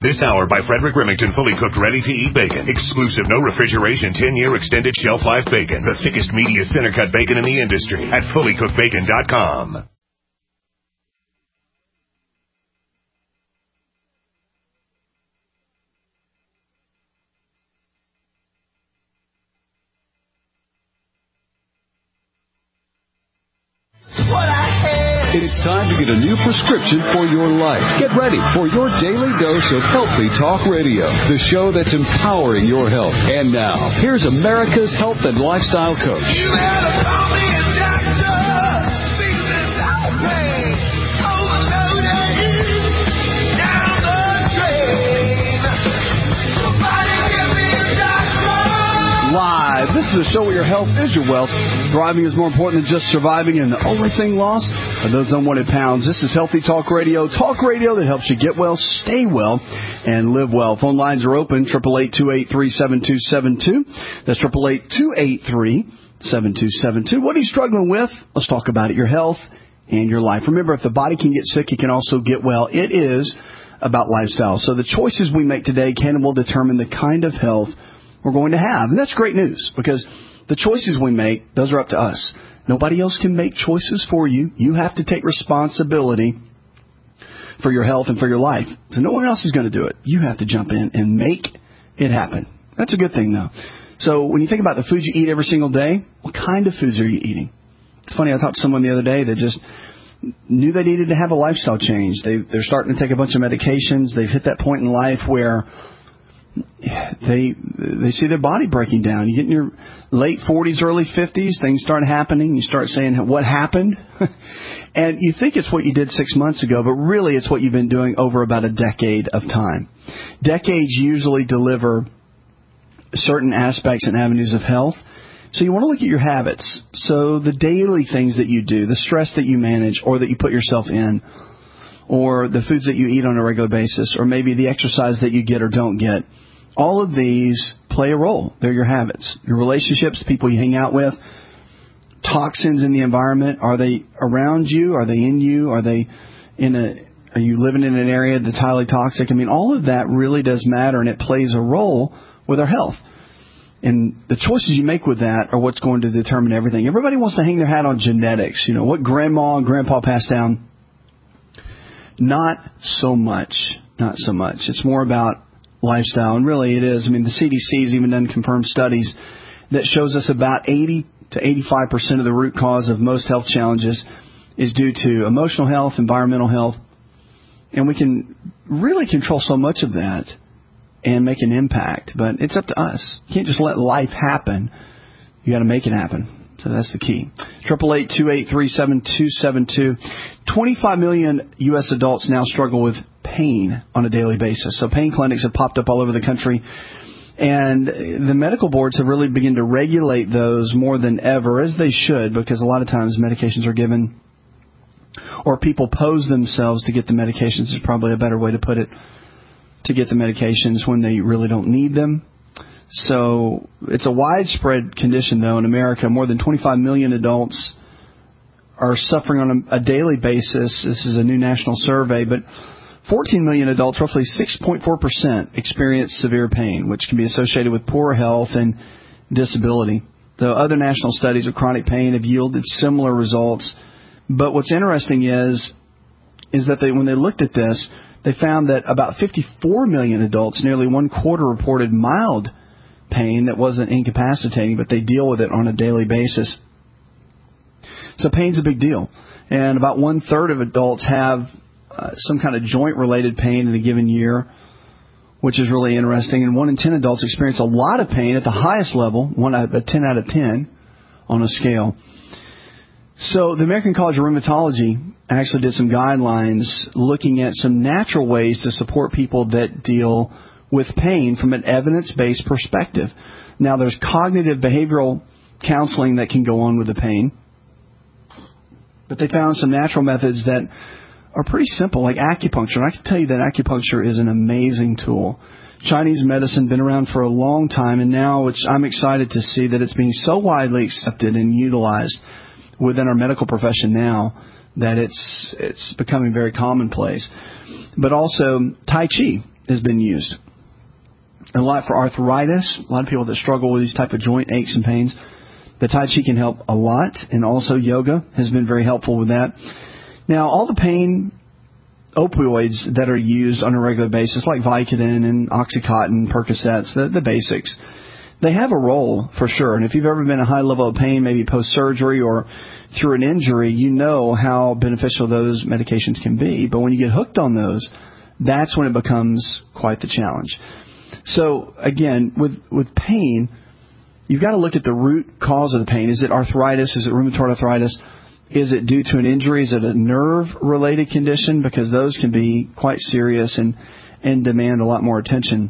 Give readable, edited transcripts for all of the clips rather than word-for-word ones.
This hour by Frederick Remington, fully cooked, ready-to-eat bacon. Exclusive, no refrigeration, 10-year extended shelf life bacon. The thickest, meatiest, center-cut bacon in the industry at fullycookedbacon.com. It's time to get a new prescription for your life. Get ready for your daily dose of Healthy Talk Radio, the show that's empowering your health. And now, here's America's health and lifestyle coach. You better call me a doctor, feeling okay, overloaded, down the drain. Somebody give me a doctor. Live. This is a show where your health is your wealth. Thriving is more important than just surviving, and the only thing lost are those unwanted pounds. This is Healthy Talk Radio that helps you get well, stay well, and live well. Phone lines are open, 888-283-7272. That's 888-283-7272. What are you struggling with? Let's talk about it, your health and your life. Remember, if the body can get sick, it can also get well. It is about lifestyle. So the choices we make today can and will determine the kind of health we're going to have. And that's great news, because the choices we make, those are up to us. Nobody else can make choices for you. You have to take responsibility for your health and for your life. So no one else is going to do it. You have to jump in and make it happen. That's a good thing, though. So when you think about the food you eat every single day, what kind of foods are you eating? It's funny, I talked to someone the other day that just knew they needed to have a lifestyle change. They're starting to take a bunch of medications. They've hit that point in life where they see their body breaking down. You get in your late 40s, early 50s, things start happening. You start saying, what happened? And you think it's what you did 6 months ago, but really it's what you've been doing over about a decade of time. Decades usually deliver certain aspects and avenues of health. So you want to look at your habits. So the daily things that you do, the stress that you manage or that you put yourself in, or the foods that you eat on a regular basis, or maybe the exercise that you get or don't get. All of these play a role. They're your habits, your relationships, people you hang out with, toxins in the environment. Are they around you? Are they in you? Are you living in an area that's highly toxic? I mean, all of that really does matter, and it plays a role with our health. And the choices you make with that are what's going to determine everything. Everybody wants to hang their hat on genetics. You know, what grandma and grandpa passed down. Not so much. Not so much. It's more about lifestyle. And really it is. I mean, the CDC has even done confirmed studies that shows us about 80 to 85% of the root cause of most health challenges is due to emotional health, environmental health. And we can really control so much of that and make an impact. But it's up to us. You can't just let life happen. You got to make it happen. So that's the key. 888-283-7272. 25 million U.S. adults now struggle with pain on a daily basis. So pain clinics have popped up all over the country. And the medical boards have really begun to regulate those more than ever, as they should, because a lot of times medications are given, or people pose themselves to get the medications, is probably a better way to put it, to get the medications when they really don't need them. So it's a widespread condition, though, in America. More than 25 million adults are suffering on a daily basis. This is a new national survey, but 14 million adults, roughly 6.4%, experience severe pain, which can be associated with poor health and disability. Though other national studies of chronic pain have yielded similar results. But what's interesting is that when they looked at this, they found that about 54 million adults, nearly one quarter, reported mild pain that wasn't incapacitating, but they deal with it on a daily basis. So pain's a big deal. And about 1/3 of adults have some kind of joint-related pain in a given year, which is really interesting. And 1 in 10 adults experience a lot of pain at the highest level, a 10 out of 10 on a scale. So the American College of Rheumatology actually did some guidelines looking at some natural ways to support people that deal with pain from an evidence-based perspective. Now, there's cognitive behavioral counseling that can go on with the pain, but they found some natural methods that are pretty simple, like acupuncture. And I can tell you that acupuncture is an amazing tool. Chinese medicine been around for a long time, and now I'm excited to see that it's being so widely accepted and utilized within our medical profession now that it's becoming very commonplace. But also Tai Chi. has been used. A lot for arthritis, a lot of people that struggle with these type of joint aches and pains. The Tai Chi can help a lot, and also yoga has been very helpful with that. Now, all the pain opioids that are used on a regular basis, like Vicodin and Oxycontin, Percocets, the basics, they have a role for sure. And if you've ever been in a high level of pain, maybe post-surgery or through an injury, you know how beneficial those medications can be. But when you get hooked on those, that's when it becomes quite the challenge. So, again, with pain, you've got to look at the root cause of the pain. Is it arthritis? Is it rheumatoid arthritis? Is it due to an injury? Is it a nerve-related condition? Because those can be quite serious and demand a lot more attention.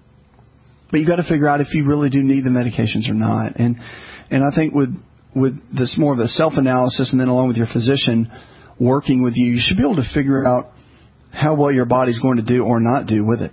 But you've got to figure out if you really do need the medications or not. And I think with this more of a self-analysis and then along with your physician working with you, you should be able to figure out how well your body's going to do or not do with it.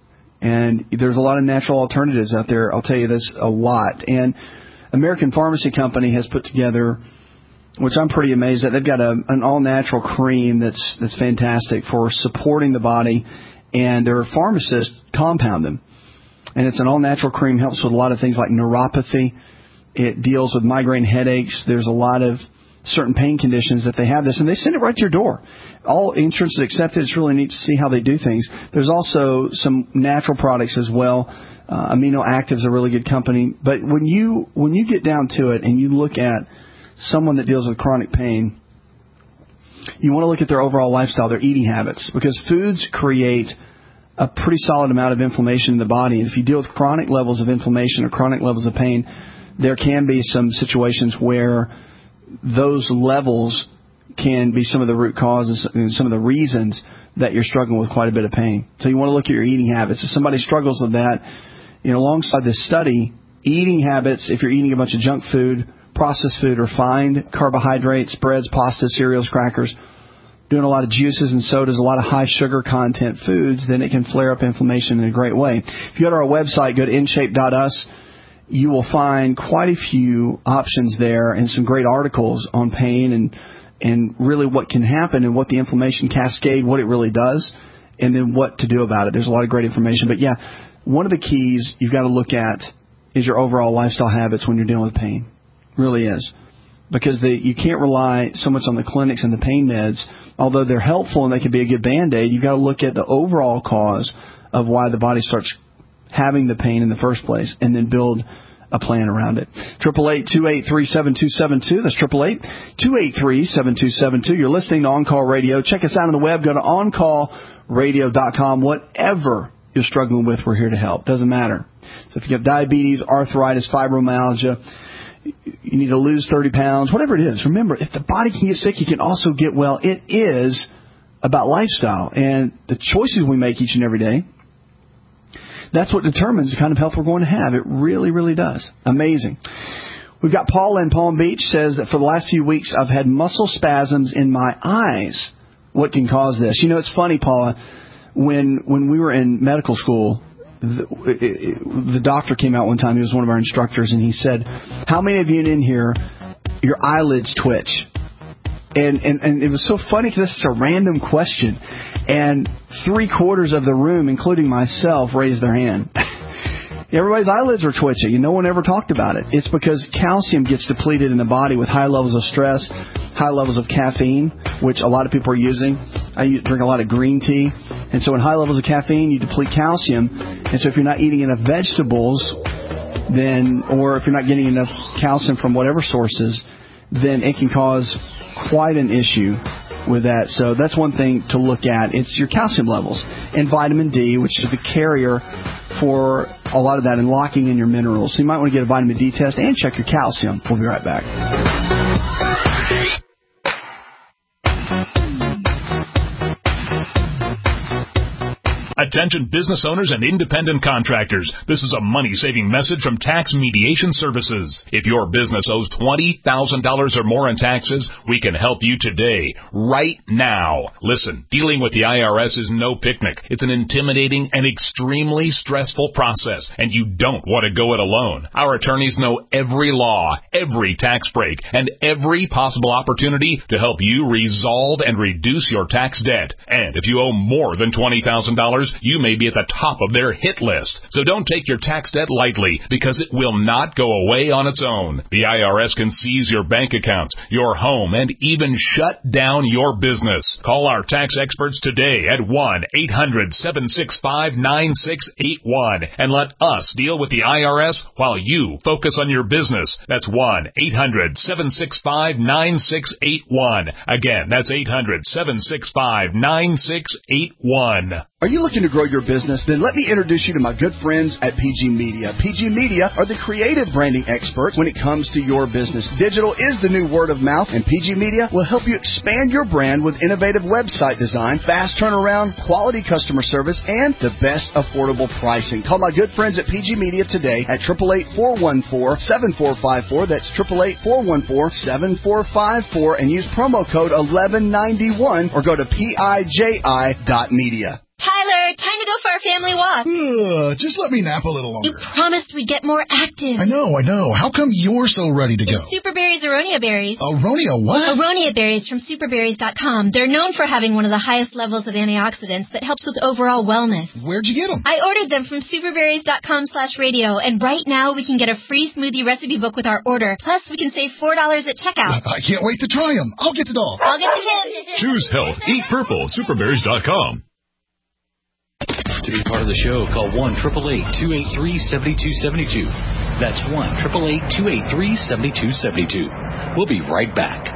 And there's a lot of natural alternatives out there. I'll tell you this a lot. And American Pharmacy Company has put together, which I'm pretty amazed at. They've got an all-natural cream that's fantastic for supporting the body, and their pharmacists compound them. And it's an all-natural cream, helps with a lot of things like neuropathy. It deals with migraine headaches. There's a lot of certain pain conditions that they have this, and they send it right to your door. All insurance is accepted. It's really neat to see how they do things. There's also some natural products as well. Amino Active's a really good company. But when you get down to it and you look at someone that deals with chronic pain, you want to look at their overall lifestyle, their eating habits, because foods create a pretty solid amount of inflammation in the body. And if you deal with chronic levels of inflammation or chronic levels of pain, there can be some situations where those levels can be some of the root causes and some of the reasons that you're struggling with quite a bit of pain. So you want to look at your eating habits. If somebody struggles with that, alongside this study, eating habits, if you're eating a bunch of junk food, processed food, refined carbohydrates, breads, pasta, cereals, crackers, doing a lot of juices and sodas, a lot of high sugar content foods, then it can flare up inflammation in a great way. If you go to our website, go to InShape.us, you will find quite a few options there and some great articles on pain and really what can happen and what the inflammation cascade, what it really does, and then what to do about it. There's a lot of great information. But, one of the keys you've got to look at is your overall lifestyle habits when you're dealing with pain. It really is. Because you can't rely so much on the clinics and the pain meds. Although they're helpful and they can be a good Band-Aid, you've got to look at the overall cause of why the body starts having the pain in the first place, and then build a plan around it. 888-283-7272. That's 888-283-7272. You're listening to On Call Radio. Check us out on the web. Go to OnCallRadio.com. Whatever you're struggling with, we're here to help. Doesn't matter. So if you have diabetes, arthritis, fibromyalgia, you need to lose 30 pounds, whatever it is, remember, if the body can get sick, you can also get well. It is about lifestyle. And the choices we make each and every day, that's what determines the kind of health we're going to have. It really, really does. Amazing. We've got Paula in Palm Beach, says that for the last few weeks I've had muscle spasms in my eyes. What can cause this? It's funny, Paula, when we were in medical school, the doctor came out one time. He was one of our instructors, and he said, how many of you in here, your eyelids twitch? And it was so funny because this is a random question. And 3/4 of the room, including myself, raised their hand. Everybody's eyelids were twitching, and no one ever talked about it. It's because calcium gets depleted in the body with high levels of stress, high levels of caffeine, which a lot of people are using. I drink a lot of green tea. And so in high levels of caffeine, you deplete calcium. And so if you're not eating enough vegetables, or if you're not getting enough calcium from whatever sources, then it can cause quite an issue with that. So that's one thing to look at. It's your calcium levels and vitamin D, which is the carrier for a lot of that and locking in your minerals. So you might want to get a vitamin D test and check your calcium. We'll be right back. Attention business owners and independent contractors. This is a money-saving message from Tax Mediation Services. If your business owes $20,000 or more in taxes, we can help you today, right now. Listen, dealing with the IRS is no picnic. It's an intimidating and extremely stressful process, and you don't want to go it alone. Our attorneys know every law, every tax break, and every possible opportunity to help you resolve and reduce your tax debt. And if you owe more than $20,000, customers, you may be at the top of their hit list. So don't take your tax debt lightly, because it will not go away on its own. The IRS can seize your bank account, your home, and even shut down your business. Call our tax experts today at 1-800-765-9681 and let us deal with the IRS while you focus on your business. That's 1-800-765-9681. Again, that's 800-765-9681. Are you looking to grow your business? Then let me introduce you to my good friends at PG Media. PG Media are the creative branding experts when it comes to your business. Digital is the new word of mouth, and PG Media will help you expand your brand with innovative website design, fast turnaround, quality customer service, and the best affordable pricing. Call my good friends at PG Media today at 888-414-7454. That's 888-414-7454, and use promo code 1191 or go to PIJI.media. Tyler, time to go for our family walk. Just let me nap a little longer. You promised we'd get more active. I know. How come you're so ready to go? It's Superberry's Aronia berries. Aronia what? Aronia berries from superberries.com. They're known for having one of the highest levels of antioxidants that helps with overall wellness. Where'd you get them? I ordered them from superberries.com/radio, and right now we can get a free smoothie recipe book with our order. Plus, we can save $4 at checkout. I can't wait to try them. I'll get the dog. I'll get the him. Choose health. Eat purple. Superberries.com. To be part of the show, call 1-888-283-7272. That's 1-888-283-7272. We'll be right back.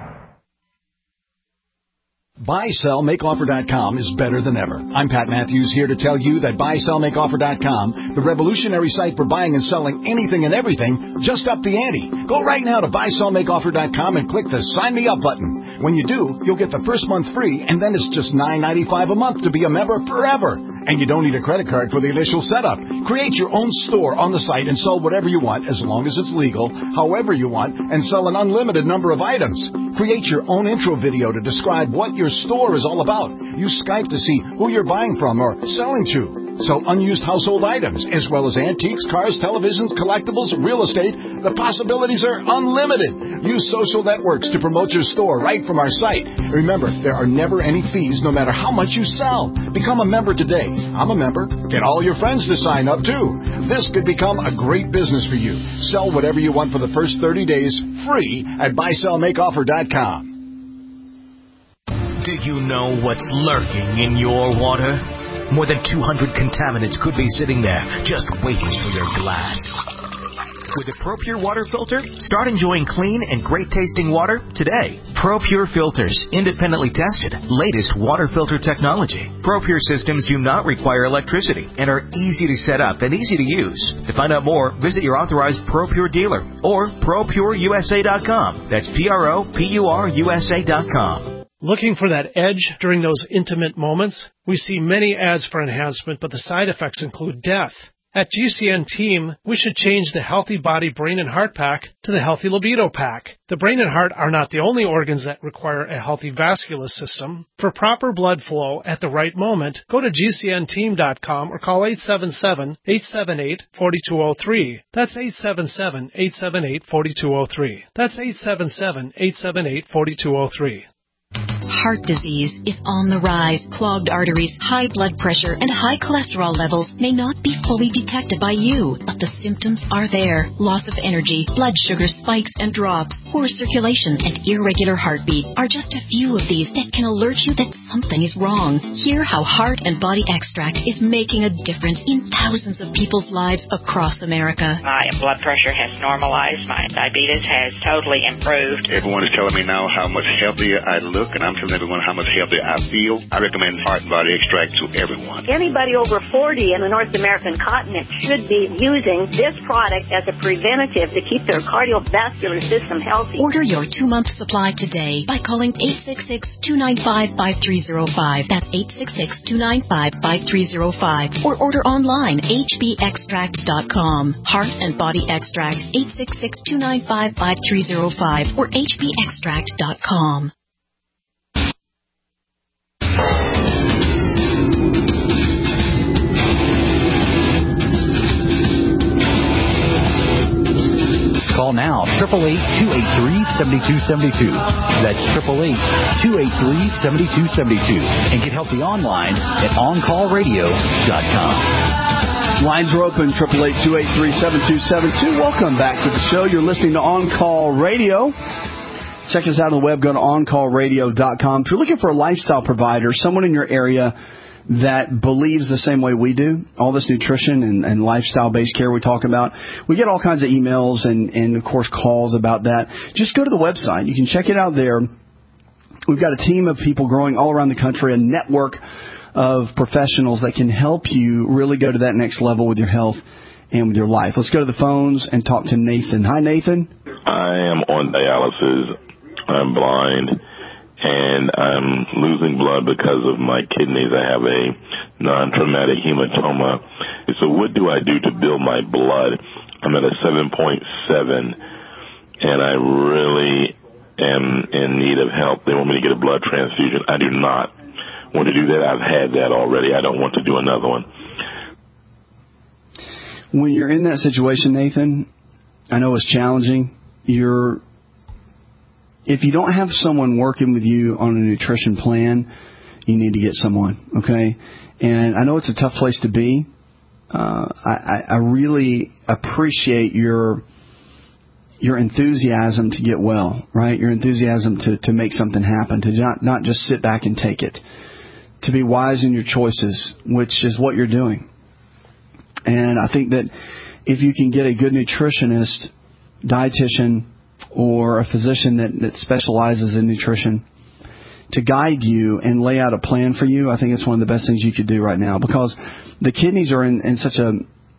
BuySellMakeOffer.com is better than ever. I'm Pat Matthews, here to tell you that BuySellMakeOffer.com, the revolutionary site for buying and selling anything and everything, just upped the ante. Go right now to BuySellMakeOffer.com and click the Sign Me Up button. When you do, you'll get the first month free, and then it's just $9.95 a month to be a member forever. And you don't need a credit card for the initial setup. Create your own store on the site and sell whatever you want, as long as it's legal, however you want, and sell an unlimited number of items. Create your own intro video to describe what your store is all about. Use Skype to see who you're buying from or selling to. Sell unused household items, as well as antiques, cars, televisions, collectibles, real estate. The possibilities are unlimited. Use social networks to promote your store right from our site. Remember, there are never any fees, no matter how much you sell. Become a member today. I'm a member. Get all your friends to sign up, too. This could become a great business for you. Sell whatever you want for the first 30 days, free at BuySellMakeOffer.com. Do you know what's lurking in your water? More than 200 contaminants could be sitting there, just waiting for your glass. With a ProPure water filter, start enjoying clean and great-tasting water today. ProPure filters, independently tested, latest water filter technology. ProPure systems do not require electricity and are easy to set up and easy to use. To find out more, visit your authorized ProPure dealer or ProPureUSA.com. That's ProPureUSA.com. Looking for that edge during those intimate moments? We see many ads for enhancement, but the side effects include death. At GCN Team, we should change the Healthy Body, Brain, and Heart Pack to the Healthy Libido Pack. The brain and heart are not the only organs that require a healthy vascular system. For proper blood flow at the right moment, go to GCNteam.com or call 877-878-4203. That's 877-878-4203. That's 877-878-4203. Heart disease is on the rise. Clogged arteries, high blood pressure, and high cholesterol levels may not be fully detected by you, but the symptoms are there. Loss of energy, blood sugar spikes and drops, poor circulation, and irregular heartbeat are just a few of these that can alert you that something is wrong. Hear how Heart and Body Extract is making a difference in thousands of people's lives across America. My blood pressure has normalized. My diabetes has totally improved. Everyone is telling me now how much healthier I look, and I'm telling everyone how much healthier I feel. I recommend Heart and Body Extract to everyone. Anybody over 40 in the North American continent should be using this product as a preventative to keep their cardiovascular system healthy. Order your 2-month supply today by calling 866-295-5305. That's 866-295-5305. Or order online, hbextract.com. Heart and Body Extract, 866-295-5305 or hbextract.com. Call Call now, 888-283-7272. That's 888-283-7272. And get healthy online at OnCallRadio.com. Lines are open, 888-283-7272. Welcome back to the show. You're listening to On Call Radio. Check us out on the web. Go to OnCallRadio.com. If you're looking for a lifestyle provider, someone in your area that believes the same way we do, all this nutrition and lifestyle-based care we talk about, we get all kinds of emails and, of course, calls about that. Just go to the website. You can check it out there. We've got a team of people growing all around the country, a network of professionals that can help you really go to that next level with your health and with your life. Let's go to the phones and talk to Nathan. Hi, Nathan. I am on dialysis. I'm blind, and I'm losing blood because of my kidneys. I have a non-traumatic hematoma. So what do I do to build my blood? I'm at a 7.7, and I really am in need of help. They want me to get a blood transfusion. I do not want to do that. I've had that already. I don't want to do another one. When you're in that situation, Nathan, I know it's challenging. If you don't have someone working with you on a nutrition plan, you need to get someone, okay? And I know it's a tough place to be. I really appreciate your enthusiasm to get well, right? Your enthusiasm to make something happen, to not just sit back and take it, to be wise in your choices, which is what you're doing. And I think that if you can get a good nutritionist, dietitian, or a physician that specializes in nutrition to guide you and lay out a plan for you, I think it's one of the best things you could do right now, because the kidneys are in such a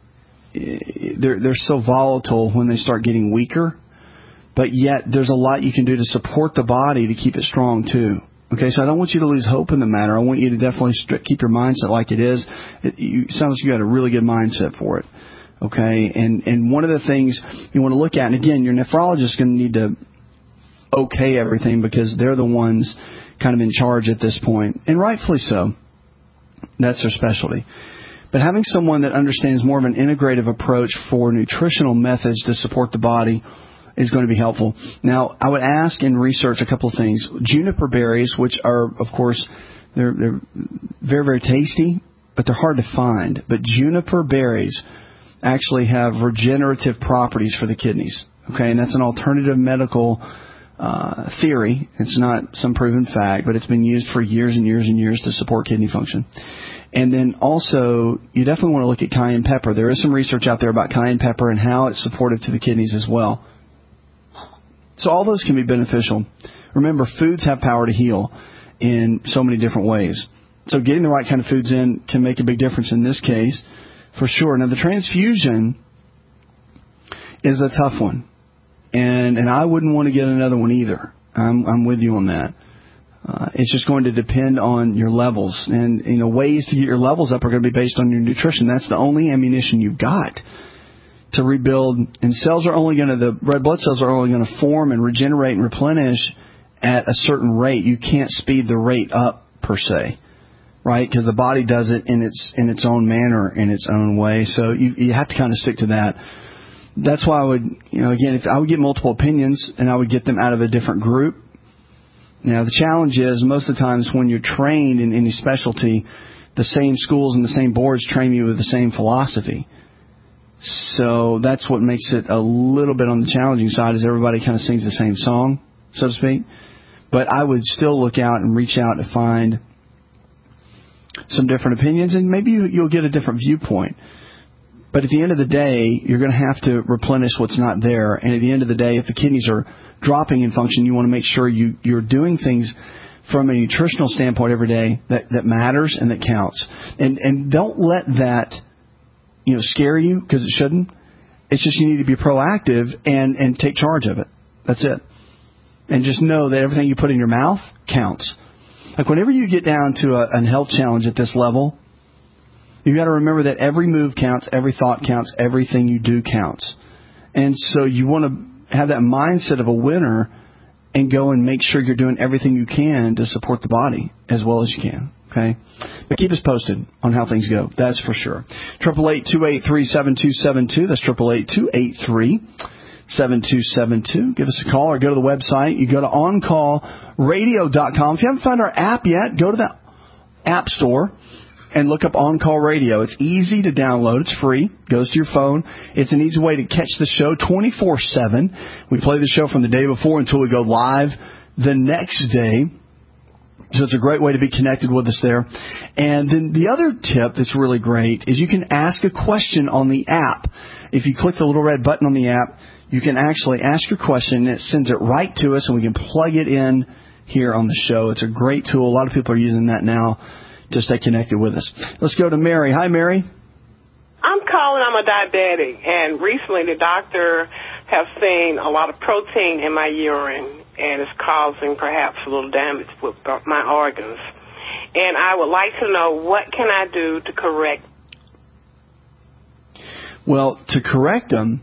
they're so volatile when they start getting weaker, but yet there's a lot you can do to support the body to keep it strong too. Okay, so I don't want you to lose hope in the matter. I want you to definitely keep your mindset like it is. It sounds like you got a really good mindset for it. Okay, and one of the things you want to look at, and again, your nephrologist is going to need to okay everything because they're the ones kind of in charge at this point, and rightfully so. That's their specialty. But having someone that understands more of an integrative approach for nutritional methods to support the body is going to be helpful. Now, I would ask and research a couple of things. Juniper berries, which are, of course, they're very, very tasty, but they're hard to find. But juniper berries actually have regenerative properties for the kidneys. Okay, and that's an alternative medical theory. It's not some proven fact, but it's been used for years and years and years to support kidney function. And then also, you definitely want to look at cayenne pepper. There is some research out there about cayenne pepper and how it's supportive to the kidneys as well. So all those can be beneficial. Remember, foods have power to heal in so many different ways. So getting the right kind of foods in can make a big difference in this case, for sure. Now, the transfusion is a tough one. And I wouldn't want to get another one either. I'm with you on that. It's just going to depend on your levels. And, ways to get your levels up are going to be based on your nutrition. That's the only ammunition you've got to rebuild. And the red blood cells are only going to form and regenerate and replenish at a certain rate. You can't speed the rate up, per se, right? Because the body does it in its own manner, in its own way. So you have to kind of stick to that. That's why I would, again, if I would get multiple opinions and I would get them out of a different group. Now, the challenge is most of the times when you're trained in any specialty, the same schools and the same boards train you with the same philosophy. So that's what makes it a little bit on the challenging side, is everybody kind of sings the same song, so to speak. But I would still look out and reach out to find some different opinions, and maybe you'll get a different viewpoint. But at the end of the day, you're going to have to replenish what's not there. And at the end of the day, if the kidneys are dropping in function, you want to make sure you're doing things from a nutritional standpoint every day that matters and that counts. And don't let that scare you, because it shouldn't. It's just you need to be proactive and take charge of it. That's it. And just know that everything you put in your mouth counts. Like whenever you get down to a health challenge at this level, you got to remember that every move counts, every thought counts, everything you do counts. And so you want to have that mindset of a winner and go and make sure you're doing everything you can to support the body as well as you can. Okay? But keep us posted on how things go. That's for sure. 888-283-7272. That's 7272. Give us a call or go to the website. You go to OnCallRadio.com. If you haven't found our app yet, go to the App Store and look up On Call Radio. It's easy to download. It's free. Goes to your phone. It's an easy way to catch the show 24/7. We play the show from the day before until we go live the next day. So it's a great way to be connected with us there. And then the other tip that's really great is you can ask a question on the app. If you click the little red button on the app, you can actually ask your question, and it sends it right to us, and we can plug it in here on the show. It's a great tool. A lot of people are using that now to stay connected with us. Let's go to Mary. Hi, Mary. I'm calling. I'm a diabetic, and recently the doctor has seen a lot of protein in my urine, and it's causing perhaps a little damage with my organs. And I would like to know, what can I do to correct? Well, to correct them,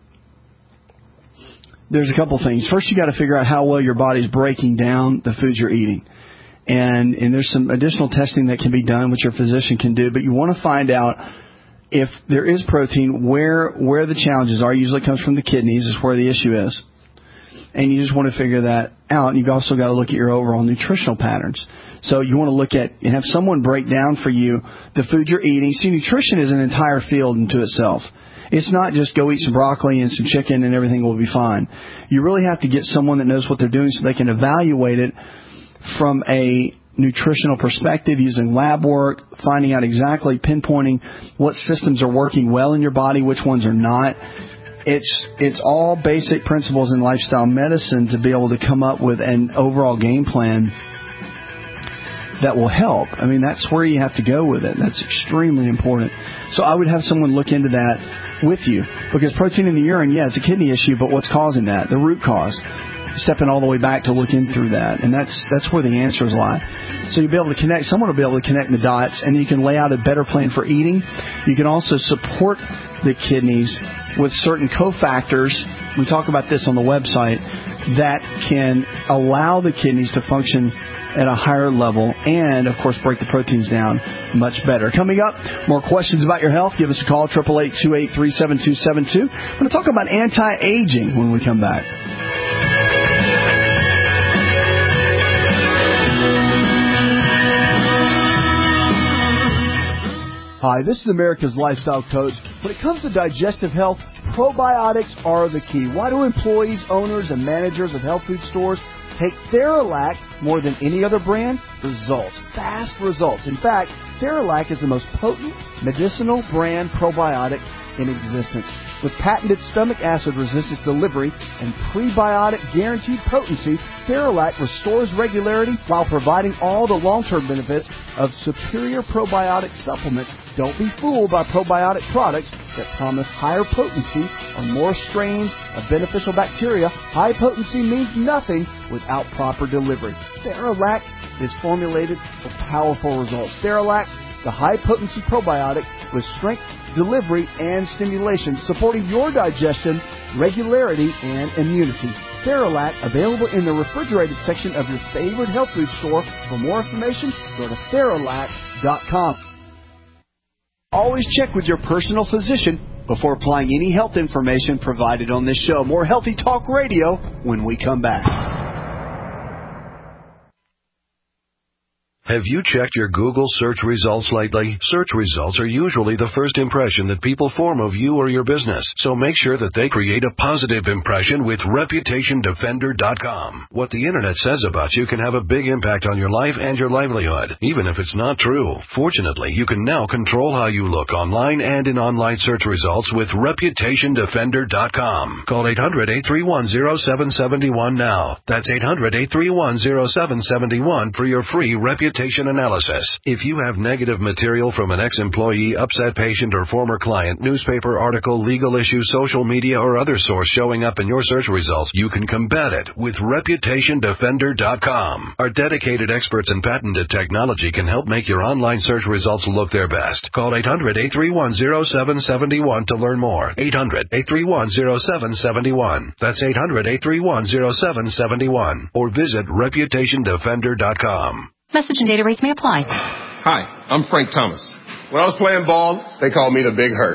there's a couple things. First, you got to figure out how well your body's breaking down the foods you're eating. And there's some additional testing that can be done, which your physician can do. But you want to find out if there is protein, where the challenges are. Usually it comes from the kidneys is where the issue is. And you just want to figure that out. And you've also got to look at your overall nutritional patterns. So you want to look at and have someone break down for you the food you're eating. See, nutrition is an entire field into itself. It's not just go eat some broccoli and some chicken and everything will be fine. You really have to get someone that knows what they're doing so they can evaluate it from a nutritional perspective, using lab work, finding out exactly, pinpointing what systems are working well in your body, which ones are not. It's all basic principles in lifestyle medicine to be able to come up with an overall game plan that will help. I mean, that's where you have to go with it. That's extremely important. So I would have someone look into that with you, because protein in the urine, yeah, it's a kidney issue, but what's causing that? The root cause. Stepping all the way back to look in through that. And that's where the answers lie. So you'll be able to connect, someone will be able to connect the dots, and you can lay out a better plan for eating. You can also support the kidneys with certain cofactors. We talk about this on the website, that can allow the kidneys to function at a higher level and, of course, break the proteins down much better. Coming up, more questions about your health. Give us a call, 888-283-7272. We're going to talk about anti-aging when we come back. Hi, this is America's Lifestyle Coach. When it comes to digestive health, probiotics are the key. Why do employees, owners, and managers of health food stores take Theralac more than any other brand? Results. Fast results. In fact, Theralac is the most potent medicinal brand probiotic in existence. With patented stomach acid resistance delivery and prebiotic guaranteed potency, Theralac restores regularity while providing all the long-term benefits of superior probiotic supplements. Don't be fooled by probiotic products that promise higher potency or more strains of beneficial bacteria. High potency means nothing without proper delivery. Theralac is formulated for powerful results. Theralac, the high-potency probiotic with strength, delivery, and stimulation, supporting your digestion, regularity, and immunity. Theralac, available in the refrigerated section of your favorite health food store. For more information, go to Theralac.com. Always check with your personal physician before applying any health information provided on this show. More Healthy Talk Radio when we come back. Have you checked your Google search results lately? Search results are usually the first impression that people form of you or your business, so make sure that they create a positive impression with ReputationDefender.com. What the Internet says about you can have a big impact on your life and your livelihood, even if it's not true. Fortunately, you can now control how you look online and in online search results with ReputationDefender.com. Call 800-831-0771 now. That's 800-831-0771 for your free reputation analysis. If you have negative material from an ex-employee, upset patient, or former client, newspaper article, legal issue, social media, or other source showing up in your search results, you can combat it with ReputationDefender.com. Our dedicated experts and patented technology can help make your online search results look their best. Call 800-831-0771 to learn more. 800-831-0771. That's 800-831-0771. Or visit ReputationDefender.com. Message and data rates may apply. Hi, I'm Frank Thomas. When I was playing ball, they called me the Big Hurt.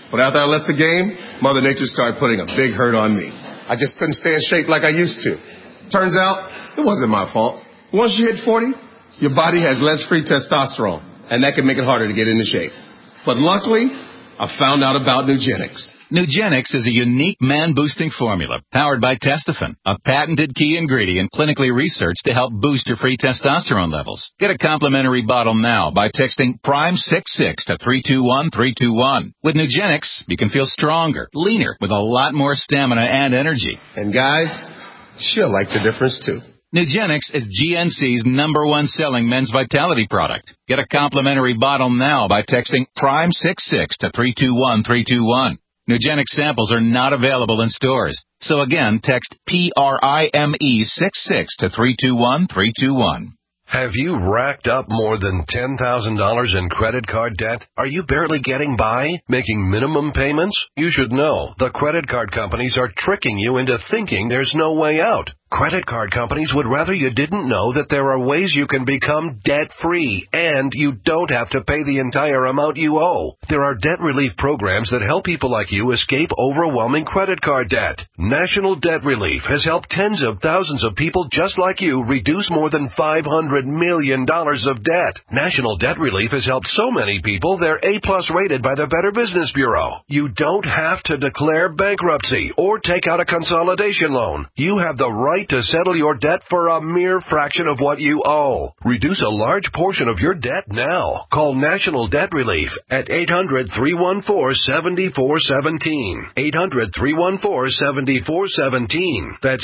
But after I left the game, Mother Nature started putting a big hurt on me. I just couldn't stay in shape like I used to. Turns out, it wasn't my fault. Once you hit 40, your body has less free testosterone, and that can make it harder to get into shape. But luckily, I found out about Nugenix. Nugenix is a unique man-boosting formula powered by Testofen, a patented key ingredient clinically researched to help boost your free testosterone levels. Get a complimentary bottle now by texting PRIME66 to 321321. With Nugenix, you can feel stronger, leaner, with a lot more stamina and energy. And guys, she'll like the difference too. Nugenix is GNC's #1 selling men's vitality product. Get a complimentary bottle now by texting PRIME66 to 321321. Nugenix samples are not available in stores. So again, text PRIME66 to 321321. Have you racked up more than $10,000 in credit card debt? Are you barely getting by, making minimum payments? You should know the credit card companies are tricking you into thinking there's no way out. Credit card companies would rather you didn't know that there are ways you can become debt-free, and you don't have to pay the entire amount you owe. There are debt relief programs that help people like you escape overwhelming credit card debt. National Debt Relief has helped tens of thousands of people just like you reduce more than $500 million of debt. National Debt Relief has helped so many people they're A-plus rated by the Better Business Bureau. You don't have to declare bankruptcy or take out a consolidation loan. You have the right to settle your debt for a mere fraction of what you owe. Reduce a large portion of your debt now. Call National Debt Relief at 800-314-7417. 800-314-7417. That's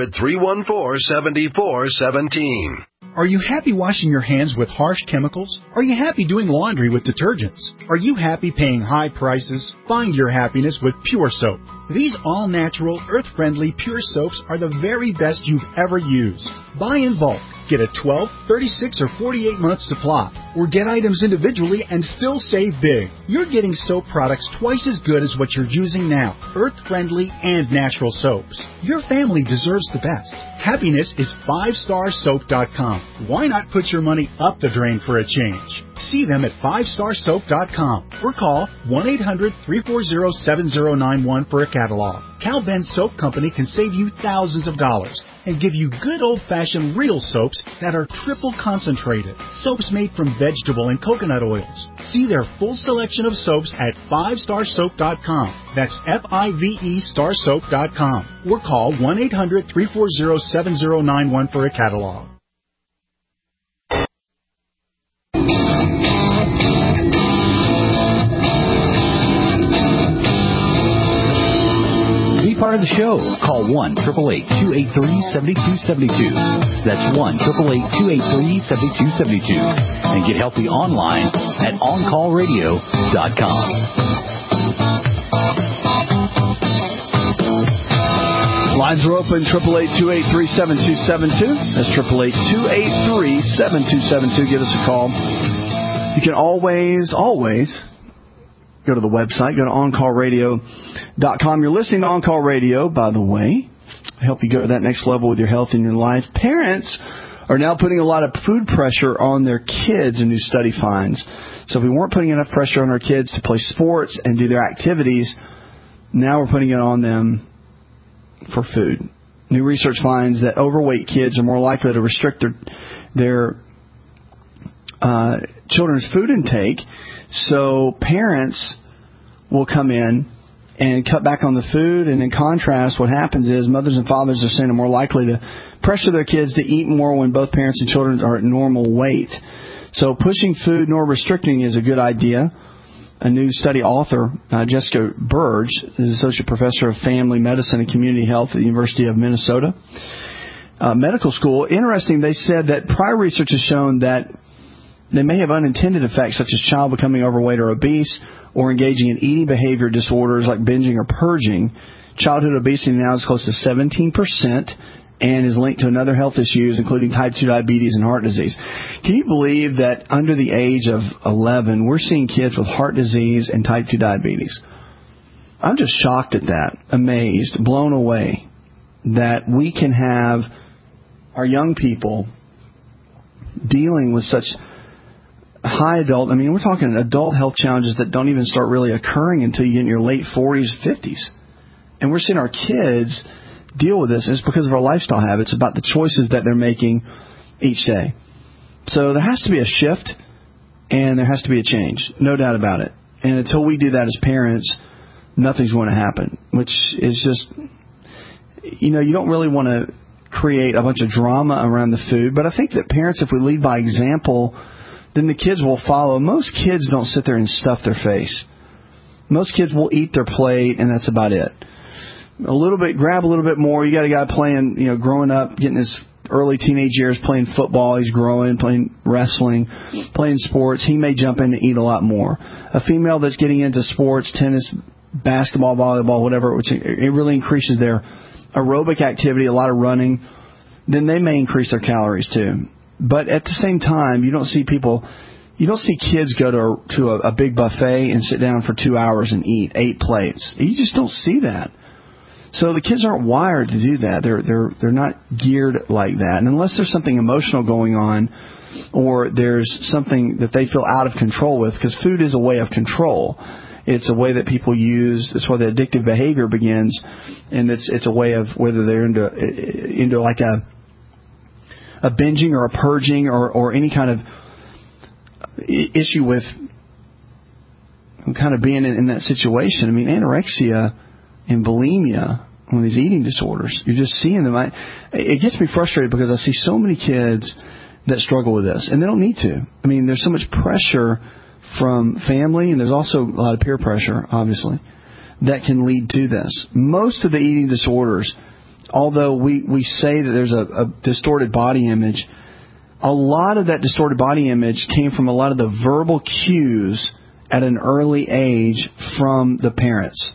800-314-7417. Are you happy washing your hands with harsh chemicals? Are you happy doing laundry with detergents? Are you happy paying high prices? Find your happiness with Pure Soap. These all-natural, earth-friendly Pure Soaps are the very best you've ever used. Buy in bulk. Get a 12, 36, or 48-month supply. Or get items individually and still save big. You're getting soap products twice as good as what you're using now. Earth-friendly and natural soaps. Your family deserves the best. Happiness is 5starsoap.com. Why not put your money up the drain for a change? See them at 5starsoap.com or call 1-800-340-7091 for a catalog. Cal Ben Soap Company can save you thousands of dollars and give you good old-fashioned real soaps that are triple concentrated. Soaps made from vegetable and coconut oils. See their full selection of soaps at 5starsoap.com. That's F-I-V-E starsoap.com. Or call 1-800-340-7091 for a catalog. Part of the show. Call 1-888-283-7272. That's 1-888-283-7272. And get healthy online at OnCallRadio.com. Lines are open, 888-283-7272. That's 888-283-7272. Give us a call. You can always go to the website. Go to OnCallRadio.com. You're listening to On-Call Radio, by the way. I help you go to that next level with your health in your life. Parents are now putting a lot of food pressure on their kids, a new study finds. So if we weren't putting enough pressure on our kids to play sports and do their activities, now we're putting it on them for food. New research finds that overweight kids are more likely to restrict their children's food intake. So parents will come in and cut back on the food, and in contrast, what happens is mothers and fathers are saying are more likely to pressure their kids to eat more when both parents and children are at normal weight. So pushing food nor restricting is a good idea. A new study author, Jessica Burge, is Associate Professor of Family Medicine and Community Health at the University of Minnesota Medical School. Interesting, they said that prior research has shown that they may have unintended effects such as child becoming overweight or obese or engaging in eating behavior disorders like binging or purging. Childhood obesity now is close to 17% and is linked to another health issues, including type 2 diabetes and heart disease. Can you believe that under the age of 11, we're seeing kids with heart disease and type 2 diabetes? I'm just shocked at that, amazed, blown away that we can have our young people dealing with such high adult, I mean, we're talking adult health challenges that don't even start really occurring until you get in your late 40s, 50s. And we're seeing our kids deal with this. It's because of our lifestyle habits, about the choices that they're making each day. So there has to be a shift, and there has to be a change, no doubt about it. And until we do that as parents, nothing's going to happen, which is just, you know, you don't really want to create a bunch of drama around the food. But I think that parents, if we lead by example, then the kids will follow. Most kids don't sit there and stuff their face. Most kids will eat their plate, and that's about it. Grab a little bit more. You got a guy playing, you know, growing up, getting his early teenage years playing football. He's growing, playing wrestling, playing sports. He may jump in and eat a lot more. A female that's getting into sports, tennis, basketball, volleyball, whatever, which it really increases their aerobic activity, a lot of running, then they may increase their calories too. But at the same time, you don't see kids go to a big buffet and sit down for 2 hours and eat 8 plates. You just don't see that. So the kids aren't wired to do that. They're not geared like that. And unless there's something emotional going on, or there's something that they feel out of control with, because food is a way of control. It's a way that people use. That's where the addictive behavior begins, and it's a way of whether they're into like a binging or a purging or any kind of issue with kind of being in that situation. I mean, anorexia and bulimia, one of these eating disorders, you're just seeing them. It gets me frustrated because I see so many kids that struggle with this, and they don't need to. I mean, there's so much pressure from family, and there's also a lot of peer pressure, obviously, that can lead to this. Most of the eating disorders, although we say that there's a distorted body image, a lot of that distorted body image came from a lot of the verbal cues at an early age from the parents.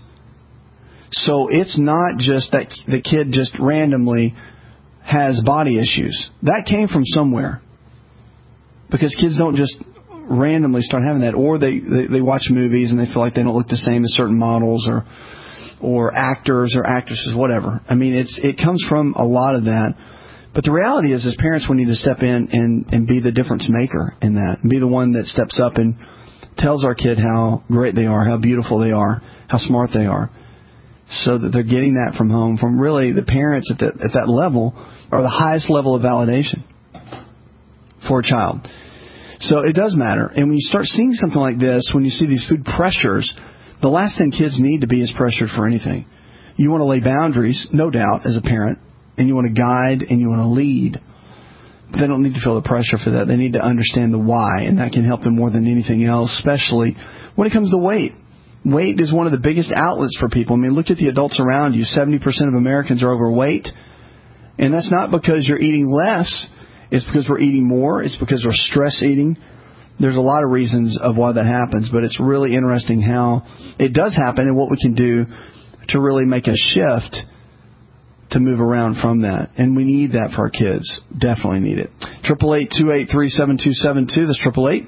So it's not just that the kid just randomly has body issues. That came from somewhere. Because kids don't just randomly start having that. Or they watch movies and they feel like they don't look the same as certain models or actors or actresses, whatever. I mean, it comes from a lot of that. But the reality is, as parents, we need to step in and be the difference maker in that. And be the one that steps up and tells our kid how great they are, how beautiful they are, how smart they are. So that they're getting that from home, from really the parents at that level, are the highest level of validation for a child. So it does matter. And when you start seeing something like this, when you see these food pressures, the last thing kids need to be is pressured for anything. You want to lay boundaries, no doubt, as a parent, and you want to guide and you want to lead. But they don't need to feel the pressure for that. They need to understand the why, and that can help them more than anything else, especially when it comes to weight. Weight is one of the biggest outlets for people. I mean, look at the adults around you. 70% of Americans are overweight. And that's not because you're eating less. It's because we're eating more. It's because we're stress eating. There's a lot of reasons of why that happens. But it's really interesting how it does happen and what we can do to really make a shift to move around from that. And we need that for our kids. Definitely need it. 888-283-7272. That's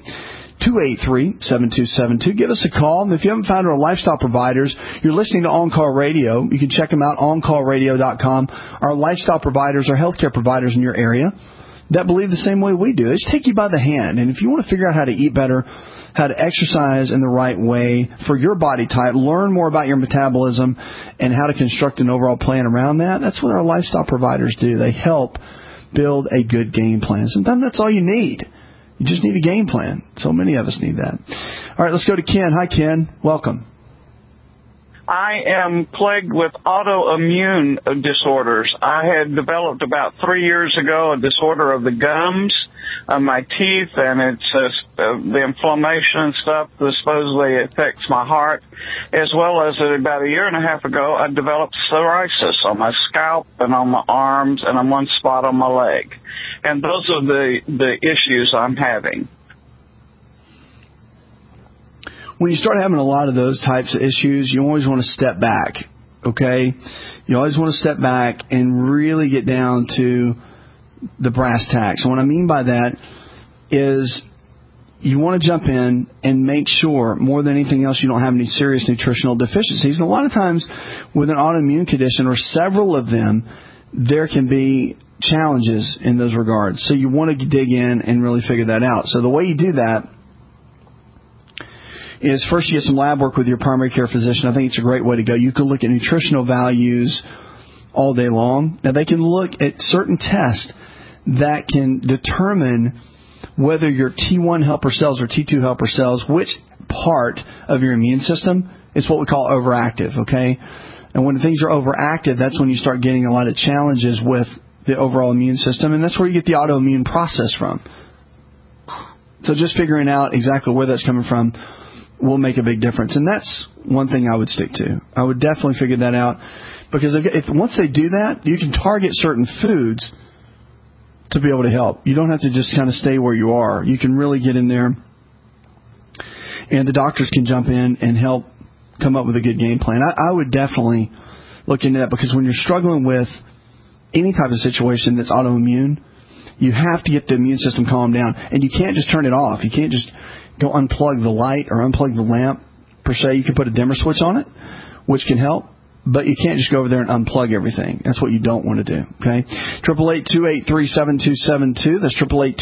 888-283-7272. Give us a call. And if you haven't found our lifestyle providers, you're listening to On Call Radio. You can check them out, OnCallRadio.com. Our lifestyle providers are healthcare providers in your area that believe the same way we do. They just take you by the hand. And if you want to figure out how to eat better, how to exercise in the right way for your body type, learn more about your metabolism and how to construct an overall plan around that, that's what our lifestyle providers do. They help build a good game plan. Sometimes that's all you need. You just need a game plan. So many of us need that. All right, let's go to Ken. Hi, Ken. Welcome. I am plagued with autoimmune disorders. I had developed about 3 years ago a disorder of the gums, my teeth, and it's the inflammation and stuff that supposedly affects my heart, as well as about a year and a half ago, I developed psoriasis on my scalp and on my arms and on one spot on my leg. And those are the issues I'm having. When you start having a lot of those types of issues, you always want to step back, okay? You always want to step back and really get down to the brass tacks. And what I mean by that is you want to jump in and make sure, more than anything else, you don't have any serious nutritional deficiencies. And a lot of times with an autoimmune condition, or several of them, there can be challenges in those regards. So you want to dig in and really figure that out. So the way you do that is first you get some lab work with your primary care physician. I think it's a great way to go. You can look at nutritional values all day long. Now, they can look at certain tests that can determine whether your T1 helper cells or T2 helper cells, which part of your immune system is what we call overactive, okay? And when things are overactive, that's when you start getting a lot of challenges with the overall immune system, and that's where you get the autoimmune process from. So just figuring out exactly where that's coming from will make a big difference. And that's one thing I would stick to. I would definitely figure that out, because if once they do that, you can target certain foods to be able to help. You don't have to just kind of stay where you are. You can really get in there, and the doctors can jump in and help come up with a good game plan. I would definitely look into that, because when you're struggling with any type of situation that's autoimmune, you have to get the immune system calmed down. And you can't just turn it off. You can't just go unplug the light or unplug the lamp, per se. You can put a dimmer switch on it, which can help. But you can't just go over there and unplug everything. That's what you don't want to do, okay? 888-283-7272. That's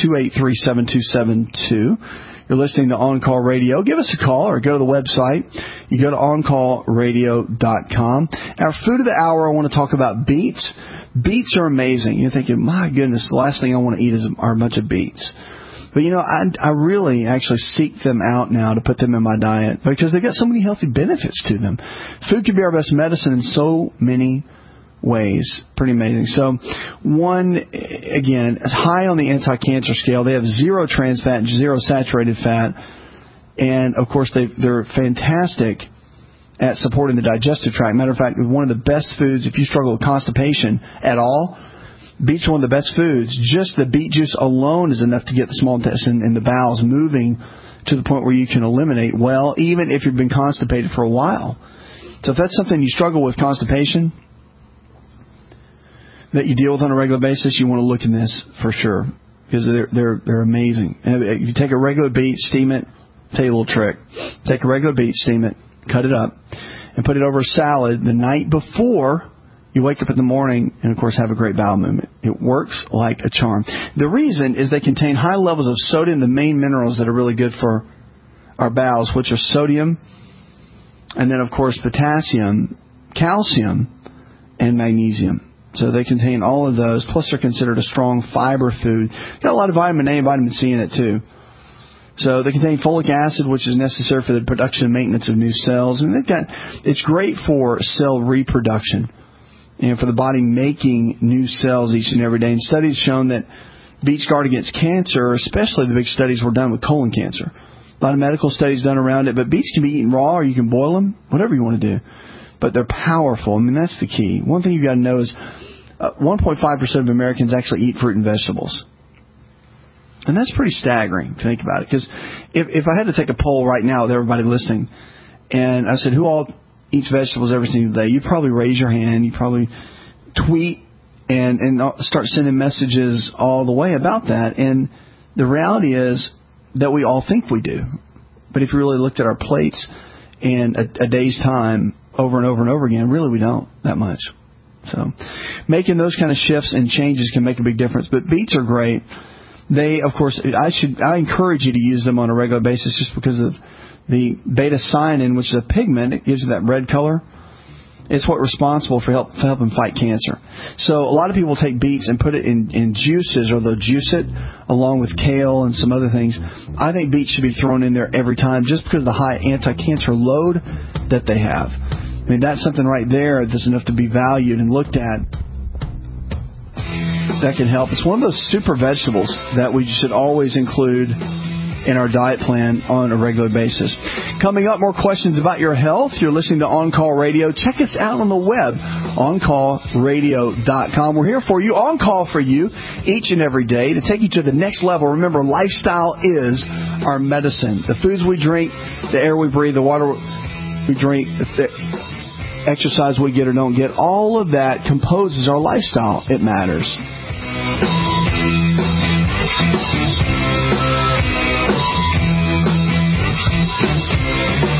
888-283-7272. You're listening to On Call Radio. Give us a call or go to the website. You go to OnCallRadio.com. Our food of the hour, I want to talk about beets. Beets are amazing. You're thinking, my goodness, the last thing I want to eat are a bunch of beets. But, you know, I really actually seek them out now to put them in my diet, because they've got so many healthy benefits to them. Food can be our best medicine in so many ways. Pretty amazing. So, one, again, high on the anti-cancer scale. They have zero trans fat and zero saturated fat. And, of course, they're fantastic at supporting the digestive tract. Matter of fact, one of the best foods, if you struggle with constipation at all, beets are one of the best foods. Just the beet juice alone is enough to get the small intestine and the bowels moving to the point where you can eliminate well, even if you've been constipated for a while. So if that's something you struggle with, constipation, that you deal with on a regular basis, you want to look in this for sure, because they're amazing. And if you take a regular beet, steam it. I'll tell you a little trick. Take a regular beet, steam it, cut it up, and put it over a salad the night before you wake up in the morning, and, of course, have a great bowel movement. It works like a charm. The reason is they contain high levels of sodium, the main minerals that are really good for our bowels, which are sodium, and then, of course, potassium, calcium, and magnesium. So they contain all of those, plus they're considered a strong fiber food. Got a lot of vitamin A and vitamin C in it, too. So they contain folic acid, which is necessary for the production and maintenance of new cells. And it's great for cell reproduction and for the body making new cells each and every day. And studies shown that beets guard against cancer, especially the big studies were done with colon cancer. A lot of medical studies done around it, but beets can be eaten raw, or you can boil them, whatever you want to do. But they're powerful. I mean, that's the key. One thing you've got to know is 1.5% of Americans actually eat fruit and vegetables. And that's pretty staggering to think about it. Because if I had to take a poll right now with everybody listening, and I said, who all eats vegetables every single day, you'd probably raise your hand. You'd probably tweet and start sending messages all the way about that. And the reality is that we all think we do. But if you really looked at our plates in a day's time over and over and over again, really we don't that much. So making those kind of shifts and changes can make a big difference. But beets are great. They, of course, I encourage you to use them on a regular basis, just because of the beta-cyanin, which is a pigment. It gives you that red color. It's what's responsible for helping fight cancer. So a lot of people take beets and put it in juices, or they'll juice it along with kale and some other things. I think beets should be thrown in there every time, just because of the high anti-cancer load that they have. I mean, that's something right there that's enough to be valued and looked at. That can help. It's one of those super vegetables that we should always include in our diet plan on a regular basis. Coming up, more questions about your health. You're listening to On Call Radio. Check us out on the web, OnCallRadio.com. We're here for you, on call for you, each and every day to take you to the next level. Remember, lifestyle is our medicine. The foods we drink, the air we breathe, the water we drink, the exercise we get or don't get, all of that composes our lifestyle. It matters.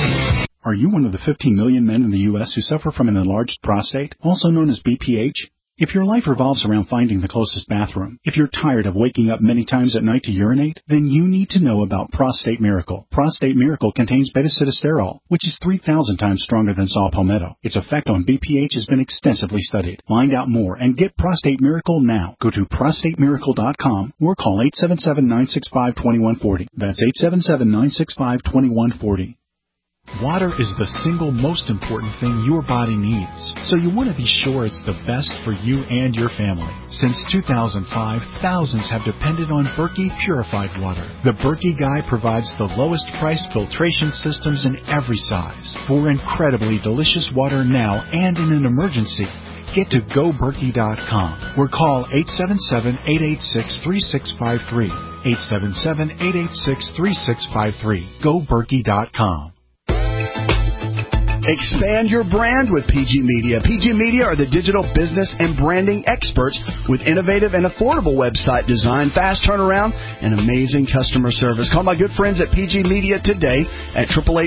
Are you one of the 15 million men in the U.S. who suffer from an enlarged prostate, also known as BPH? If your life revolves around finding the closest bathroom, if you're tired of waking up many times at night to urinate, then you need to know about Prostate Miracle. Prostate Miracle contains beta-sitosterol, which is 3,000 times stronger than saw palmetto. Its effect on BPH has been extensively studied. Find out more and get Prostate Miracle now. Go to prostatemiracle.com or call 877-965-2140. That's 877-965-2140. Water is the single most important thing your body needs, so you want to be sure it's the best for you and your family. Since 2005, thousands have depended on Berkey Purified Water. The Berkey Guy provides the lowest priced filtration systems in every size for incredibly delicious water now and in an emergency. Get to GoBerkey.com or call 877-886-3653. 877-886-3653. GoBerkey.com. Expand your brand with PG Media. PG Media are the digital business and branding experts with innovative and affordable website design, fast turnaround, and amazing customer service. Call my good friends at PG Media today at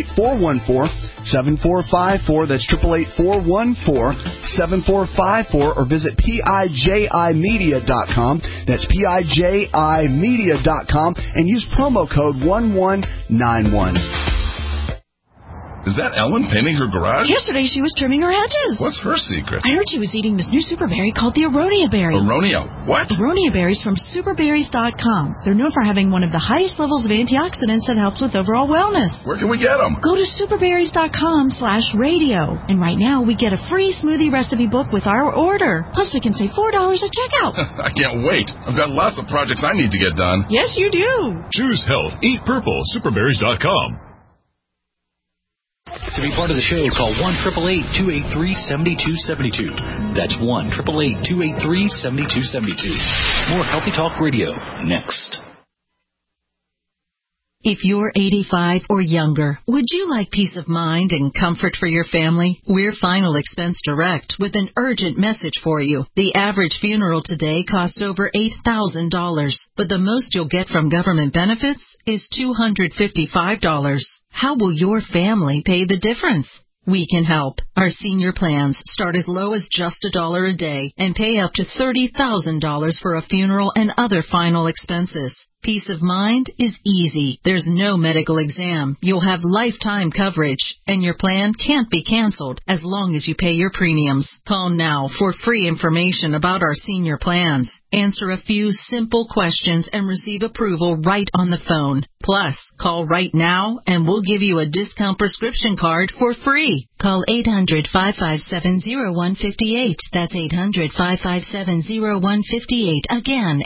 888-414-7454. That's 888-414-7454, or visit PIJImedia.com. That's PIJImedia.com and use promo code 1191. Is that Ellen painting her garage? Yesterday she was trimming her hedges. What's her secret? I heard she was eating this new super berry called the Aronia berry. Aronia? What? Aronia berries from superberries.com. They're known for having one of the highest levels of antioxidants that helps with overall wellness. Where can we get them? Go to superberries.com/radio. And right now we get a free smoothie recipe book with our order. Plus we can save $4 at checkout. I can't wait. I've got lots of projects I need to get done. Yes, you do. Choose health. Eat purple. Superberries.com. To be part of the show, call 1-888-283-7272. That's 1-888-283-7272. More Healthy Talk Radio next. If you're 85 or younger, would you like peace of mind and comfort for your family? We're Final Expense Direct with an urgent message for you. The average funeral today costs over $8,000, but the most you'll get from government benefits is $255. How will your family pay the difference? We can help. Our senior plans start as low as just $1 a day and pay up to $30,000 for a funeral and other final expenses. Peace of mind is easy. There's no medical exam. You'll have lifetime coverage, and your plan can't be canceled as long as you pay your premiums. Call now for free information about our senior plans. Answer a few simple questions and receive approval right on the phone. Plus, call right now and we'll give you a discount prescription card for free. Call 800-557-0158. That's 800-557-0158. Again,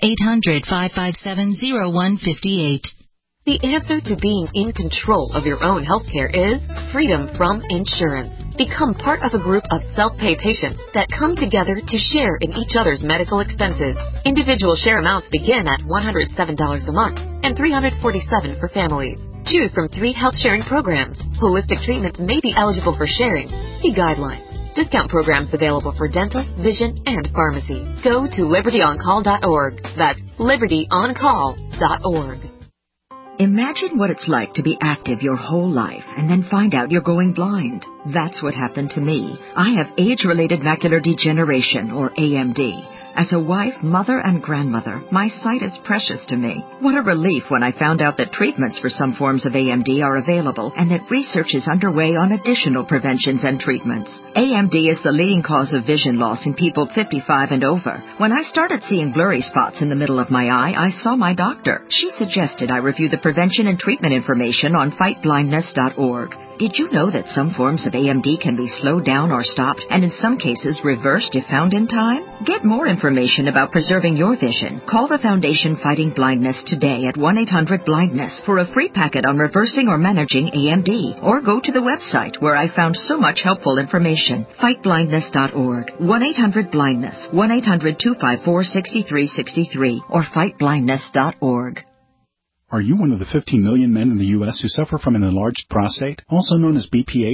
800-557-0158. The answer to being in control of your own healthcare is freedom from insurance. Become part of a group of self-pay patients that come together to share in each other's medical expenses. Individual share amounts begin at $107 a month and $347 for families. Choose from 3 health sharing programs. Holistic treatments may be eligible for sharing. See guidelines. Discount programs available for dental, vision, and pharmacy. Go to libertyoncall.org. That's libertyoncall.org. Imagine what it's like to be active your whole life and then find out you're going blind. That's what happened to me. I have age-related macular degeneration, or AMD. As a wife, mother, and grandmother, my sight is precious to me. What a relief when I found out that treatments for some forms of AMD are available and that research is underway on additional preventions and treatments. AMD is the leading cause of vision loss in people 55 and over. When I started seeing blurry spots in the middle of my eye, I saw my doctor. She suggested I review the prevention and treatment information on fightblindness.org. Did you know that some forms of AMD can be slowed down or stopped, and in some cases reversed if found in time? Get more information about preserving your vision. Call the Foundation Fighting Blindness today at 1-800-BLINDNESS for a free packet on reversing or managing AMD. Or go to the website where I found so much helpful information. Fightblindness.org. 1-800-BLINDNESS. 1-800-254-6363. Or fightblindness.org. Are you one of the 15 million men in the U.S. who suffer from an enlarged prostate, also known as BPH?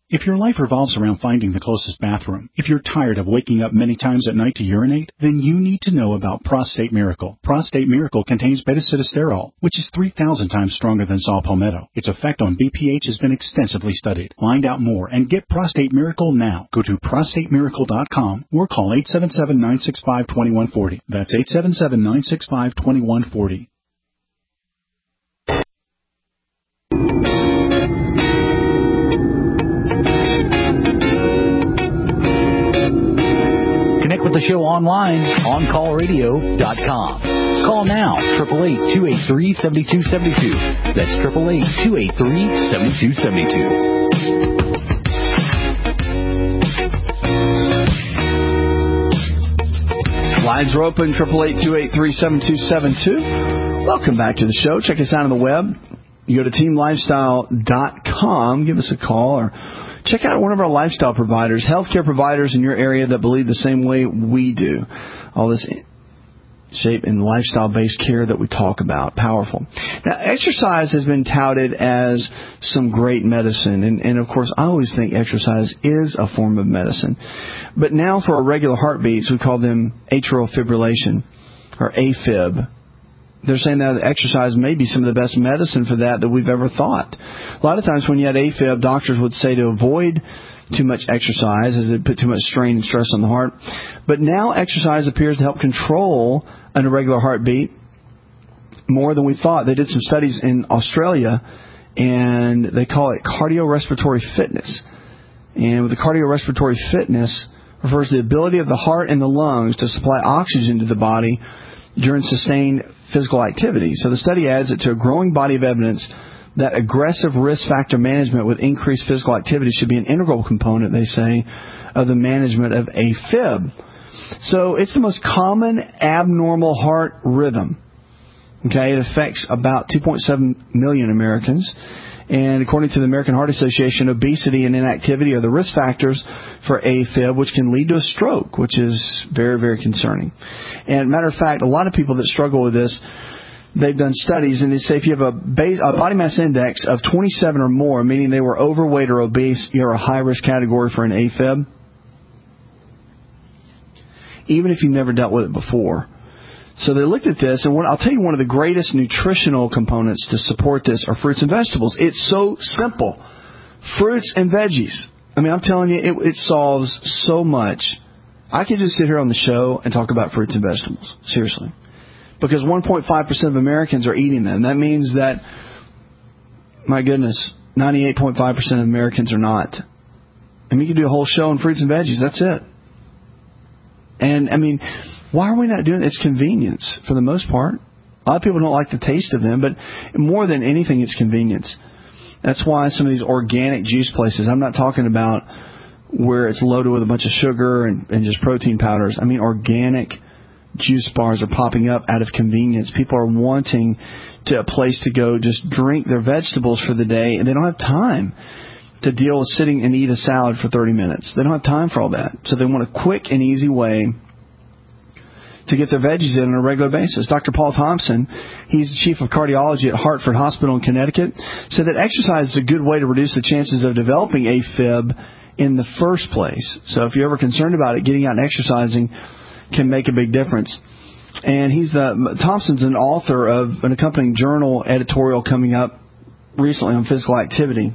If your life revolves around finding the closest bathroom, if you're tired of waking up many times at night to urinate, then you need to know about Prostate Miracle. Prostate Miracle contains beta-sitosterol, which is 3,000 times stronger than saw palmetto. Its effect on BPH has been extensively studied. Find out more and get Prostate Miracle now. Go to prostatemiracle.com or call 877-965-2140. That's 877-965-2140. Connect with the show online, OnCallRadio.com. Call now, 888-283-7272. That's 888-283-7272. Lines are open, 888-283-7272. Welcome back to the show. Check us out on the web. You go to teamlifestyle.com. Give us a call or check out one of our lifestyle providers, healthcare providers in your area that believe the same way we do. All this shape and lifestyle-based care that we talk about. Powerful. Now, exercise has been touted as some great medicine. And of course, I always think exercise is a form of medicine. But now for our regular heartbeats, we call them atrial fibrillation or AFib. They're saying that exercise may be some of the best medicine for that we've ever thought. A lot of times when you had AFib, doctors would say to avoid too much exercise as it put too much strain and stress on the heart. But now exercise appears to help control an irregular heartbeat more than we thought. They did some studies in Australia, and they call it cardiorespiratory fitness. And with the cardiorespiratory fitness refers to the ability of the heart and the lungs to supply oxygen to the body during sustained physical activity. So the study adds it to a growing body of evidence that aggressive risk factor management with increased physical activity should be an integral component, they say, of the management of AFib. So it's the most common abnormal heart rhythm. Okay, it affects about 2.7 million Americans. And according to the American Heart Association, obesity and inactivity are the risk factors for AFib, which can lead to a stroke, which is very, very concerning. And matter of fact, a lot of people that struggle with this, they've done studies, and they say if you have a body mass index of 27 or more, meaning they were overweight or obese, you're a high-risk category for an AFib, even if you've never dealt with it before. So they looked at this, and I'll tell you one of the greatest nutritional components to support this are fruits and vegetables. It's so simple. Fruits and veggies. I mean, I'm telling you, it solves so much. I could just sit here on the show and talk about fruits and vegetables. Seriously. Because 1.5% of Americans are eating them. That means that, my goodness, 98.5% of Americans are not. I mean, you could do a whole show on fruits and veggies. That's it. And, I mean, why are we not doing it? It's convenience for the most part. A lot of people don't like the taste of them, but more than anything, it's convenience. That's why some of these organic juice places, I'm not talking about where it's loaded with a bunch of sugar and just protein powders. I mean, organic juice bars are popping up out of convenience. People are wanting a place to go just drink their vegetables for the day, and they don't have time to deal with sitting and eat a salad for 30 minutes. They don't have time for all that. So they want a quick and easy way to get their veggies in on a regular basis. Dr. Paul Thompson, he's the chief of cardiology at Hartford Hospital in Connecticut, said that exercise is a good way to reduce the chances of developing AFib in the first place. So if you're ever concerned about it, getting out and exercising can make a big difference. And Thompson's an author of an accompanying journal editorial coming up recently on physical activity.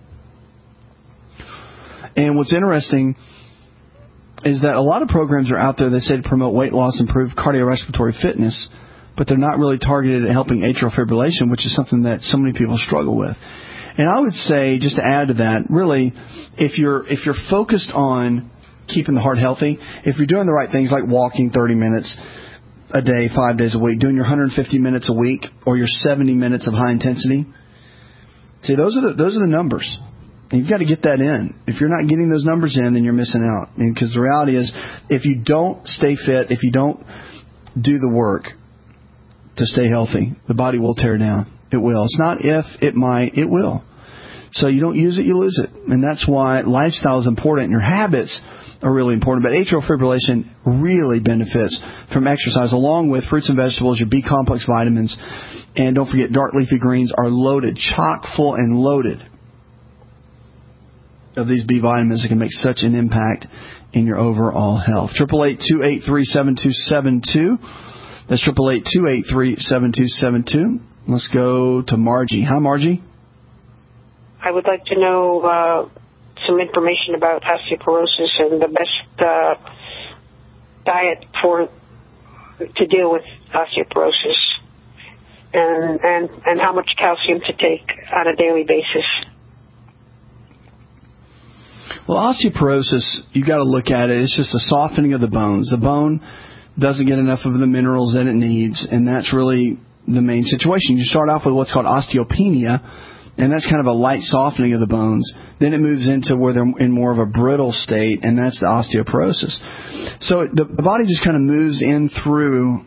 And what's interesting is that a lot of programs are out there that say to promote weight loss, improve cardiorespiratory fitness, but they're not really targeted at helping atrial fibrillation, which is something that so many people struggle with. And I would say, just to add to that, really, if you're focused on keeping the heart healthy, if you're doing the right things like walking 30 minutes a day, 5 days a week, doing your 150 minutes a week, or your 70 minutes of high intensity, see, those are the numbers. And you've got to get that in. If you're not getting those numbers in, then you're missing out. Because the reality is, if you don't stay fit, if you don't do the work to stay healthy, the body will tear down. It will. It's not if, it might, it will. So you don't use it, you lose it. And that's why lifestyle is important. Your habits are really important. But atrial fibrillation really benefits from exercise, along with fruits and vegetables, your B-complex vitamins. And don't forget, dark leafy greens are loaded, chock full and loaded of these B vitamins that can make such an impact in your overall health. 888-283-7272. That's 888-283-7272. Let's go to Margie. Hi, Margie. I would like to know some information about osteoporosis and the best diet to deal with osteoporosis, and how much calcium to take on a daily basis. Well, osteoporosis, you got to look at it. It's just a softening of the bones. The bone doesn't get enough of the minerals that it needs, and that's really the main situation. You start off with what's called osteopenia, and that's kind of a light softening of the bones. Then it moves into where they're in more of a brittle state, and that's the osteoporosis. So the body just kind of moves in through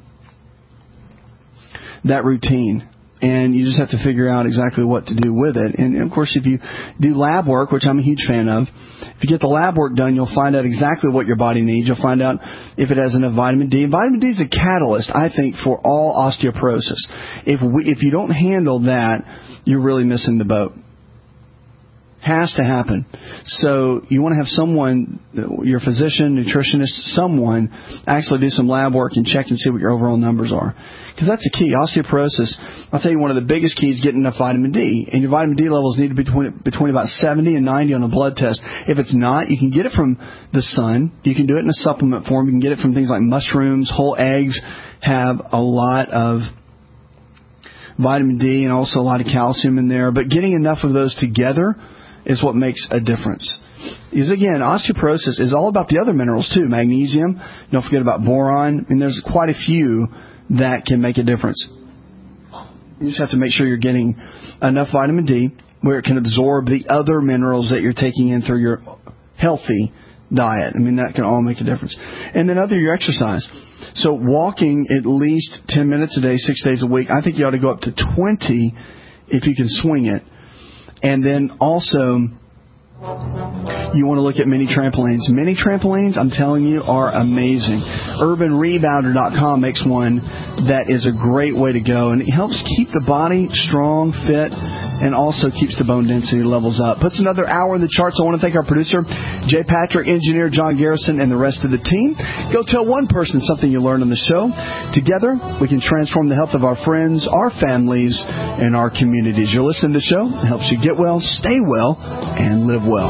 that routine, and you just have to figure out exactly what to do with it. And, of course, if you do lab work, which I'm a huge fan of, if you get the lab work done, you'll find out exactly what your body needs. You'll find out if it has enough vitamin D. And vitamin D is a catalyst, I think, for all osteoporosis. If you don't handle that, you're really missing the boat. Has to happen. So you want to have someone, your physician, nutritionist, someone actually do some lab work and check and see what your overall numbers are. Because that's the key. Osteoporosis, I'll tell you, one of the biggest keys is getting enough vitamin D. And your vitamin D levels need to be between about 70 and 90 on a blood test. If it's not, you can get it from the sun. You can do it in a supplement form. You can get it from things like mushrooms. Whole eggs have a lot of vitamin D and also a lot of calcium in there. But getting enough of those together is what makes a difference. Because, again, osteoporosis is all about the other minerals, too. Magnesium, don't forget about boron, and there's quite a few that can make a difference. You just have to make sure you're getting enough vitamin D where it can absorb the other minerals that you're taking in through your healthy diet. I mean, that can all make a difference. And then your exercise. So walking at least 10 minutes a day, 6 days a week. I think you ought to go up to 20 if you can swing it. And then also, you want to look at mini trampolines. Mini trampolines, I'm telling you, are amazing. UrbanRebounder.com makes one that is a great way to go. And it helps keep the body strong, fit, and also keeps the bone density levels up. Puts another hour in the charts. I want to thank our producer, Jay Patrick, engineer John Garrison, and the rest of the team. Go tell one person something you learned on the show. Together, we can transform the health of our friends, our families, and our communities. You're listening to the show. It helps you get well, stay well, and live well.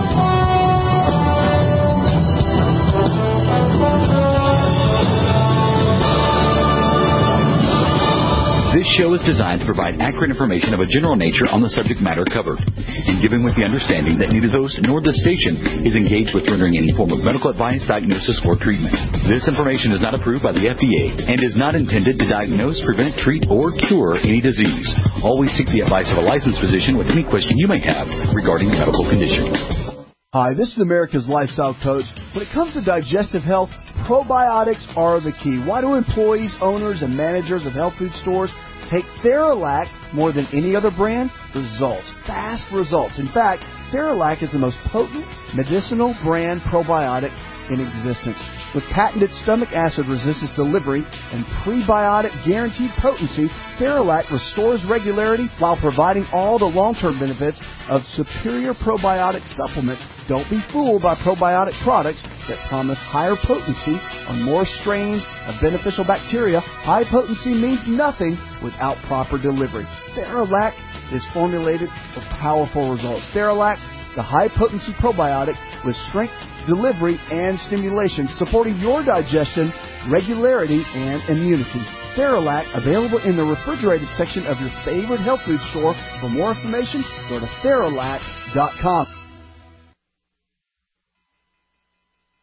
This show is designed to provide accurate information of a general nature on the subject matter covered, and given with the understanding that neither the host nor the station is engaged with rendering any form of medical advice, diagnosis, or treatment. This information is not approved by the FDA and is not intended to diagnose, prevent, treat, or cure any disease. Always seek the advice of a licensed physician with any question you may have regarding a medical condition. Hi, this is America's Lifestyle Coach. When it comes to digestive health, probiotics are the key. Why do employees, owners, and managers of health food stores take Theralac more than any other brand? Results. Fast results. In fact, Theralac is the most potent medicinal brand probiotic in existence. With patented stomach acid resistance delivery and prebiotic guaranteed potency, Theralac restores regularity while providing all the long-term benefits of superior probiotic supplements. Don't be fooled by probiotic products that promise higher potency on more strains of beneficial bacteria. High potency means nothing without proper delivery. Theralac is formulated for powerful results. Theralac, the high-potency probiotic with strength, delivery, and stimulation, supporting your digestion, regularity, and immunity. Theralac, available in the refrigerated section of your favorite health food store. For more information, go to Theralac.com.